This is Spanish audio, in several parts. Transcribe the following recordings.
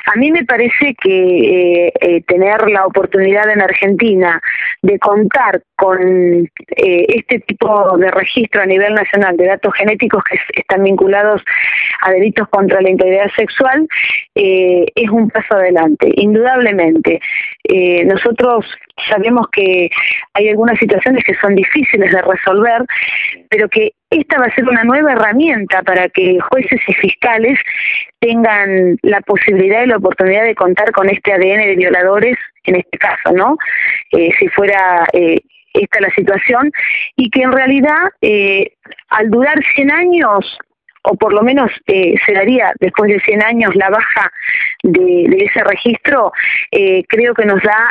A mí me parece que tener la oportunidad en Argentina de contar con este tipo de registro a nivel nacional de datos genéticos que están vinculados a delitos contra la integridad sexual es un paso adelante, indudablemente. Nosotros sabemos que hay algunas situaciones que son difíciles de resolver, pero que esta va a ser una nueva herramienta para que jueces y fiscales tengan la posibilidad y la oportunidad de contar con este ADN de violadores, en este caso, ¿no? Si fuera esta la situación, y que en realidad al durar 100 años, o por lo menos se daría después de 100 años la baja de ese registro, creo que nos da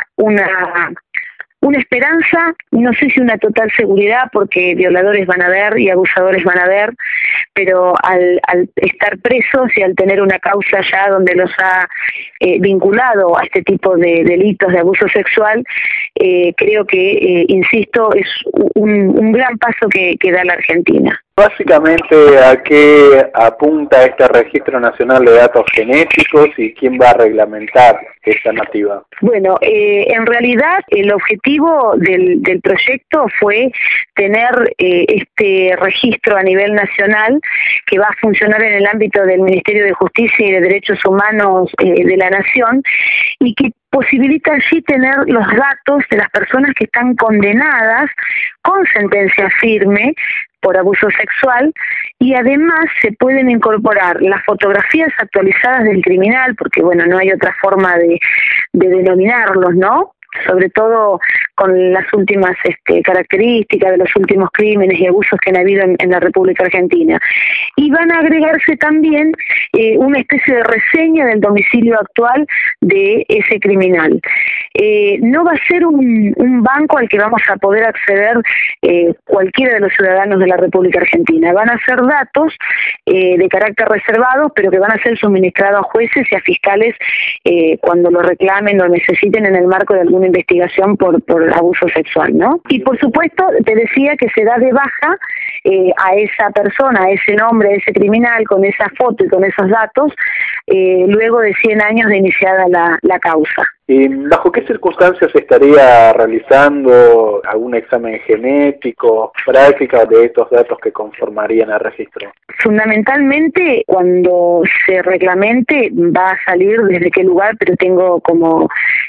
una esperanza, no sé si una total seguridad, porque violadores van a haber y abusadores van a haber, pero al estar presos y al tener una causa ya donde los ha vinculado a este tipo de delitos de abuso sexual, creo que, insisto, es un gran paso que da la Argentina. Básicamente, ¿a qué apunta este Registro Nacional de Datos Genéticos y quién va a reglamentar esta normativa? Bueno, en realidad el objetivo del proyecto fue tener este registro a nivel nacional que va a funcionar en el ámbito del Ministerio de Justicia y de Derechos Humanos de la Nación, y que posibilita allí tener los datos de las personas que están condenadas con sentencia firme por abuso sexual, y además se pueden incorporar las fotografías actualizadas del criminal, porque bueno, no hay otra forma de denominarlos, ¿no? Sobre todo con las últimas características de los últimos crímenes y abusos que han habido en la República Argentina. Y van a agregarse también una especie de reseña del domicilio actual de ese criminal. No va a ser un banco al que vamos a poder acceder cualquiera de los ciudadanos de la República Argentina. Van a ser datos de carácter reservado, pero que van a ser suministrados a jueces y a fiscales cuando lo reclamen o necesiten en el marco de alguna investigación por abuso sexual, ¿no? Y por supuesto, te decía que se da de baja a esa persona, a ese nombre, a ese criminal, con esa foto y con esos datos, luego de 100 años de iniciada la causa. ¿Y bajo qué circunstancias se estaría realizando algún examen genético, práctica de estos datos que conformarían el registro? Fundamentalmente, cuando se reglamente, va a salir desde qué lugar, pero tengo como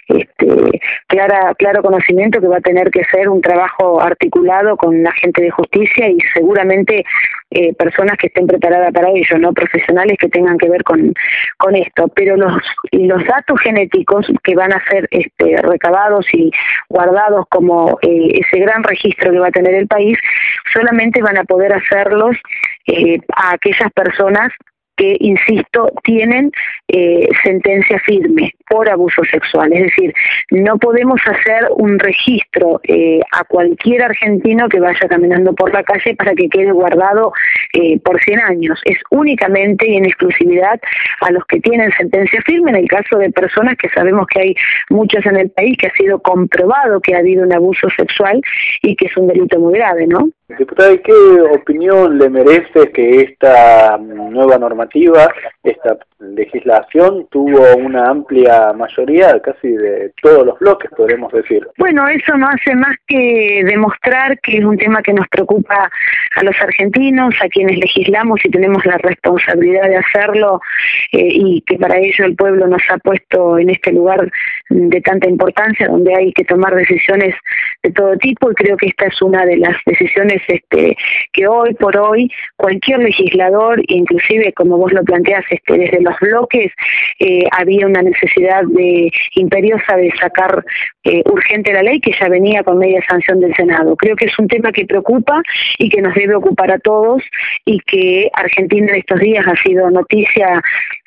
claro conocimiento que va a tener que ser un trabajo articulado con la gente de justicia y seguramente personas que estén preparadas para ello, no profesionales que tengan que ver con esto. Pero los datos genéticos que van a ser recabados y guardados como ese gran registro que va a tener el país, solamente van a poder hacerlos a aquellas personas que, insisto, tienen sentencia firme por abuso sexual. Es decir, no podemos hacer un registro a cualquier argentino que vaya caminando por la calle para que quede guardado por 100 años. Es únicamente y en exclusividad a los que tienen sentencia firme, en el caso de personas que sabemos que hay muchas en el país, que ha sido comprobado que ha habido un abuso sexual y que es un delito muy grave, ¿no? Diputada, ¿y qué opinión le merece que esta nueva normativa, esta legislación, tuvo una amplia mayoría, casi de todos los bloques, podremos decir? Bueno, eso no hace más que demostrar que es un tema que nos preocupa a los argentinos, a quienes legislamos y tenemos la responsabilidad de hacerlo, y que para ello el pueblo nos ha puesto en este lugar de tanta importancia, donde hay que tomar decisiones de todo tipo, y creo que esta es una de las decisiones que hoy por hoy cualquier legislador, inclusive como vos lo planteás desde los bloques, había una necesidad imperiosa de sacar urgente la ley, que ya venía con media sanción del Senado. Creo que es un tema que preocupa y que nos debe ocupar a todos, y que Argentina en estos días ha sido noticia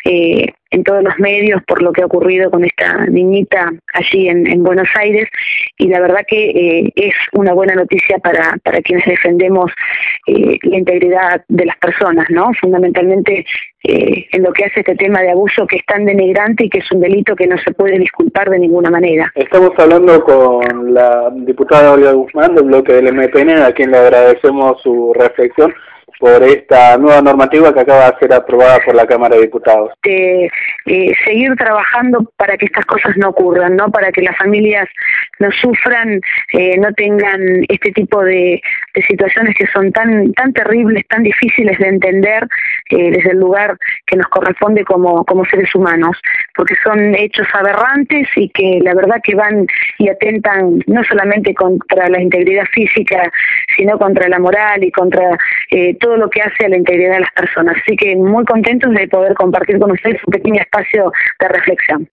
en todos los medios por lo que ha ocurrido con esta niñita allí en Buenos Aires, y la verdad que es una buena noticia para quienes defendemos la integridad de las personas, ¿no? Fundamentalmente en lo que hace este tema de abuso, que es tan denigrante y que es un delito que no se puede disculpar de ninguna manera. Estamos hablando con la diputada Olga Guzmán del bloque del MPN, a quien le agradecemos su reflexión por esta nueva normativa que acaba de ser aprobada por la Cámara de Diputados. Seguir trabajando para que estas cosas no ocurran, ¿no? Para que las familias no sufran, no tengan este tipo de situaciones que son tan terribles, tan difíciles de entender desde el lugar que nos corresponde como seres humanos, porque son hechos aberrantes y que la verdad que van y atentan no solamente contra la integridad física, sino contra la moral y contra todo lo que hace a la integridad de las personas. Así que muy contentos de poder compartir con ustedes un pequeño espacio de reflexión.